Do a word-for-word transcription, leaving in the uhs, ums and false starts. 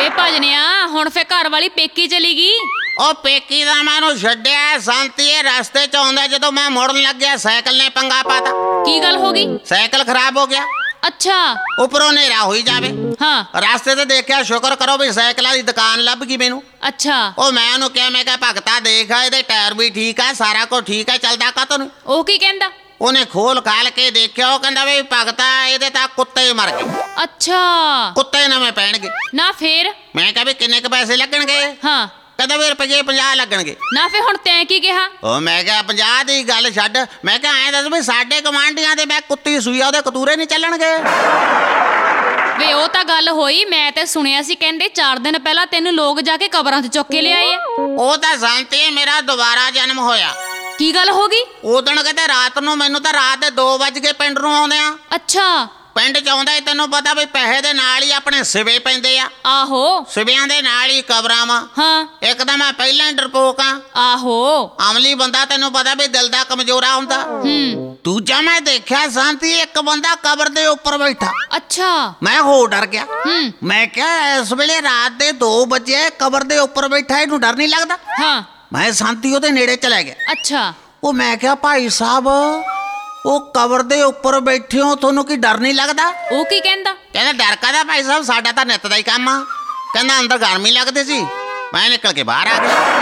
ਵੇ ਭਜਨਿਆ ਹੁਣ ਫੇ ਘਰ ਵਾਲੀ ਪੇਕੀ ਚਲੀ ਗਈ। ਉਹ ਪੇਕੀ ਦਾ ਮੈਨੂੰ ਛੱਡਿਆ ਸੰਤੀਏ, ਰਸਤੇ ਚ ਆਉਂਦਾ ਜਦੋਂ ਮੈਂ ਮੁੜਨ ਲੱਗਿਆ ਸਾਈਕਲ ਨੇ ਪੰਗਾ ਪਾਤਾ। ਕੀ ਗੱਲ ਹੋ ਗਈ? ਸਾਈਕਲ ਖਰਾਬ ਹੋ ਗਿਆ। ਅੱਛਾ। ਉੱਪਰੋਂ ਹਨੇਰਾ ਹੋਈ ਜਾਵੇ। ਹਾਂ। ਰਸਤੇ ਤੇ ਦੇਖਿਆ, ਸ਼ੁਕਰ ਕਰੋ ਵੀ ਸਾਈਕਲਾਂ ਦੀ ਦੁਕਾਨ ਲੱਭ ਗਈ ਮੈਨੂੰ। ਅੱਛਾ। ਉਹ ਮੈਂ ਉਹਨੂੰ ਕਿਹਾ, ਮੈਂ ਕਿਹਾ ਭਗਤਾ ਦੇਖ ਇਹਦੇ ਟਾਇਰ ਵੀ ਠੀਕ ਆ, ਸਾਰਾ ਕੁਝ ਠੀਕ ਆ, ਚੱਲਦਾ ਕਾਤੋਂ ਨਹੀਂ? ਉਹ ਕੀ ਕਹਿੰਦਾ? ਉਹਨੇ ਖੋਲ ਖਾਲ ਕੇ ਦੇਖਿਆ, ਉਹ ਕਹਿੰਦਾ ਵੀ ਭਗਤਾ ਇਹਦੇ ਤਾਂ ਕੁੱਤੇ ਮਰ ਗਏ। ਅੱਛਾ। ਕੁੱਤੇ ਨਵੇਂ ਪੈਣਗੇ। ਨਾ ਫੇਰ? ਮੈਂ ਕਿਹਾ ਵੀ ਕਿੰਨੇ ਕ ਪੈਸੇ ਲੱਗਣਗੇ? ਹਾਂ। ਕਹਿੰਦਾ ਵੀ ਰੁਪਏ ਪੰਜਾਹ ਲੱਗਣਗੇ। ਨਾ ਫੇ ਹੁਣ ਤੈਂ ਕੀ ਕਿਹਾ? ਉਹ ਮੈਂ ਕਿਹਾ ਪੰਜਾਹ ਦੀ ਗੱਲ ਛੱਡ, ਮੈਂ ਕਿਹਾ ਐਂ ਦੱਸ ਵੀ ਸਾਡੇ ਗਵਾਂਢੀਆਂ ਦੇ ਮੈਂ ਕੁੱਤੀ ਸੂਈ ਆ, ਉਹਦੇ ਕਤੂਰੇ ਨਹੀਂ ਚੱਲਣਗੇ? ਵੇ ਉਹ ਤਾਂ ਗੱਲ ਹੋਈ, ਮੈਂ ਤੇ ਸੁਣਿਆ ਸੀ ਕਹਿੰਦੇ ਚਾਰ ਦਿਨ ਪਹਿਲਾਂ ਤੈਨੂੰ ਲੋਕ ਜਾ ਕੇ ਕਬਰਾਂ 'ਚ ਚੁੱਕ ਕੇ ਲਿਆਏ ਆ। ਉਹ ਤਾਂ ਸੰਤੇ ਮੇਰਾ ਦੁਬਾਰਾ ਜਨਮ ਹੋਇਆ। ਕੀ ਗੱਲ ਹੋ ਗਈ? ਉਦਣ ਕਹਿੰਦੇ ਰਾਤ ਨੂੰ, ਮੈਨੂੰ ਤਾਂ ਰਾਤ ਦੇ ਦੋ ਵੱਜ ਕੇ ਪਿੰਡ ਨੂੰ ਆਉਂਦੇ ਆ। ਅੱਛਾ। ਪਿੰਡ ਚ ਆਉਂਦਾ ਹੀ ਤੈਨੂੰ ਪਤਾ ਵੀ ਪੈਸੇ ਦੇ ਨਾਲ ਹੀ ਆਪਣੇ ਸਿਵੇ ਪੈਂਦੇ ਆ। ਆਹੋ। ਸਿਵਿਆਂ ਦੇ ਨਾਲ ਹੀ ਕਬਰਾਂ ਵਾ। ਹਾਂ। ਇੱਕ ਤਾਂ ਮੈਂ ਪਹਿਲਾਂ ਹੀ ਡਰਪੋਕ ਆ। ਆਹੋ। ਅਮਲੀ ਬੰਦਾ, ਤੈਨੂੰ ਪਤਾ ਵੀ ਦਿਲ ਦਾ ਕਮਜ਼ੋਰਾ ਹੁੰਦਾ। ਹੂੰ। ਦੂਜਾ ਮੈਂ ਦੇਖਿਆ ਸੰਤੀ, ਇੱਕ ਬੰਦਾ ਕਬਰ ਦੇ ਉੱਪਰ ਬੈਠਾ। ਅੱਛਾ। ਮੈਂ ਹੋ ਡਰ ਗਿਆ। ਹੂੰ। ਮੈਂ ਕਿਹਾ ਇਸ ਵੇਲੇ ਰਾਤ ਦੇ ਦੋ ਵਜੇ ਕਬਰ ਦੇ ਉੱਪਰ ਬੈਠਾ, ਇਹਨੂੰ ਡਰ ਨਹੀਂ ਲੱਗਦਾ? ਹਾਂ। ਮੈਂ ਸੰਤੀ ਉਹਦੇ ਨੇੜੇ ਚਲਾ ਗਿਆ। ਅੱਛਾ। ਉਹ ਮੈਂ ਕਿਹਾ ਭਾਈ ਸਾਹਿਬ, ਉਹ ਕਬਰ ਦੇ ਉੱਪਰ ਬੈਠੇ ਹੋ, ਤੁਹਾਨੂੰ ਕੀ ਡਰ ਨਹੀਂ ਲੱਗਦਾ? ਉਹ ਕੀ ਕਹਿੰਦਾ? ਕਹਿੰਦਾ ਡਰ ਕਾਹਦਾ ਭਾਈ ਸਾਹਿਬ, ਸਾਡਾ ਤਾਂ ਨਿੱਤ ਦਾ ਹੀ ਕੰਮ ਆ। ਕਹਿੰਦਾ ਅੰਦਰ ਗਰਮੀ ਲੱਗਦੀ ਸੀ, ਮੈਂ ਨਿਕਲ ਕੇ ਬਾਹਰ ਆ ਗਿਆ।